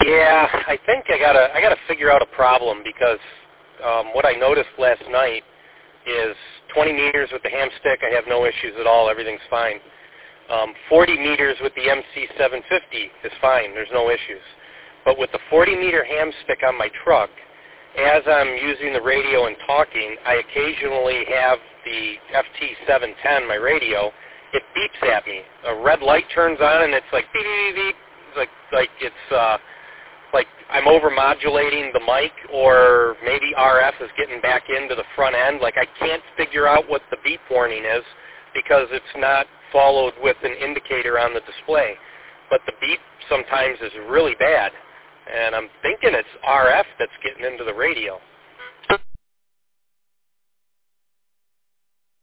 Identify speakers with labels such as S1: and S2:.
S1: Yeah, I think I gotta figure out a problem because what I noticed last night is 20 meters with the ham stick, I have no issues at all. Everything's fine. 40 meters with the MC750 is fine. There's no issues. But with the 40-meter ham stick on my truck, as I'm using the radio and talking, I occasionally have the FT710, my radio. It beeps at me. A red light turns on, and it's like beep, beep, beep. Like it's like I'm overmodulating the mic, or maybe RF is getting back into the front end. Like I can't figure out what the beep warning is because it's not followed with an indicator on the display. But the beep sometimes is really bad, and I'm thinking it's RF that's getting into the radio.